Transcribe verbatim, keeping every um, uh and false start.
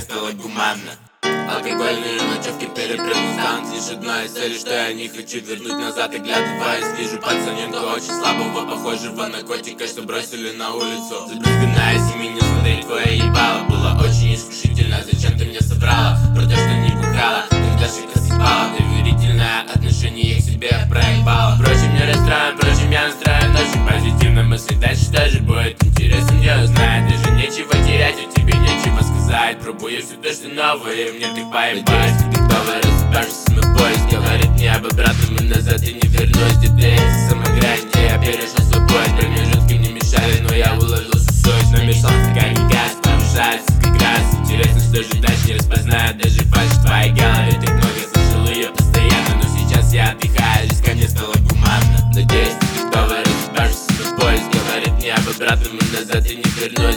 стало гуманно. Алкогольные ночевки перепрыгнул стант. Лишь одной из целей, что я не хочу вернуть назад. И глядываясь, вижу пацаненка очень слабого, похожего на котика, что бросили на улицу. Забрызганная семья, смотри, твое ебало было очень искушительно. Зачем ты мне соврала про то, что не бухала? Когда шика съебала, доверительное отношение к себе проебала. Впрочем, не расстроен, впрочем, я настроен очень позитивно. Мысли дальше тоже будет интересно, я узнаю. Даже нечего терять, у тебя нечего сказать. Пробую все то, что новое, мне так поебать. Надеюсь, ты готова, рассыпаешься мой поезд. Говорит мне об обратном и назад и не вернусь. Где эти самые грани, где я перешел свой поезд. Промежутки не мешали, но я уловил суть. Намешал стакане газ, повышается как раз. Интересно, что же дальше, не распознаю даже фальшь в твоей голове. Так много слышал ее постоянно, но сейчас я отдыхаю, жизнь ко мне стала гуманно. Надеюсь, ты готова, рассыпаешься мой поезд. Говорит мне об обратном и назад и не вернусь.